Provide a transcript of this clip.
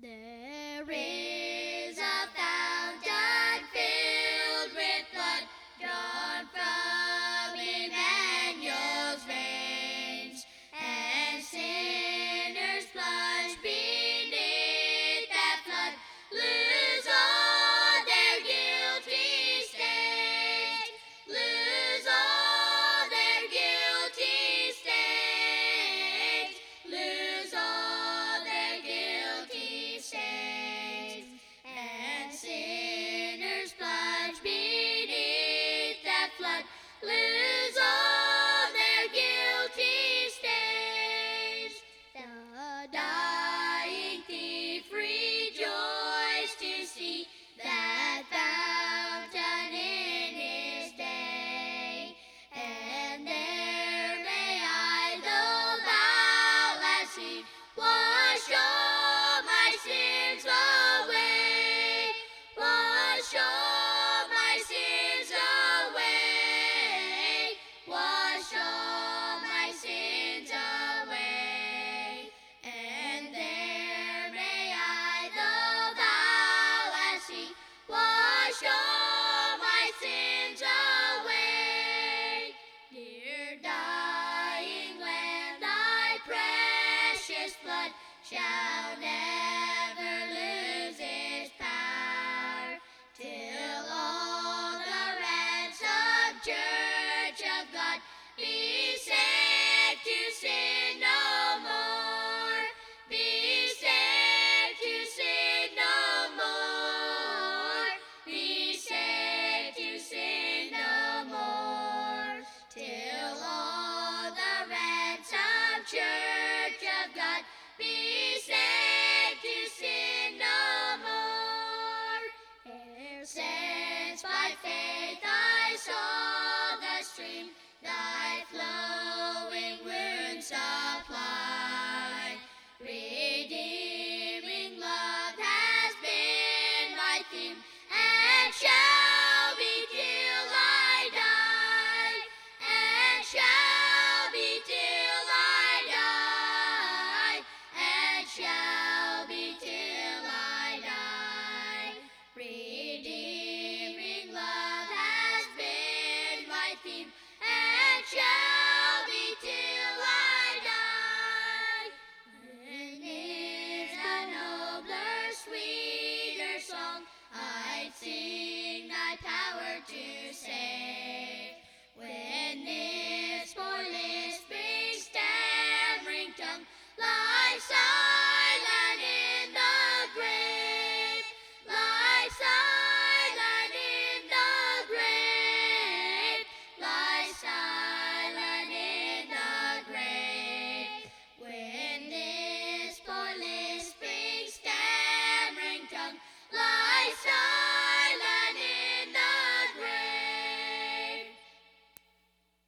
There is a fountain filled with blood drawn from Emmanuel's veins, and sinners plunged beneath that flood lose all their guilty stains, lose all their guilty stains, lose all their guilty stains, and sinners plunge beneath that flood lose all their guilty stains. The dying thief rejoiced to see that fountain in his day, and there may I, though thou hast seen, wash all my sins away, wash all my sins away, wash all my sins away. And there may I, though thou hast seen, wash all my sins away. Dear dying Lamb, thy precious blood shall never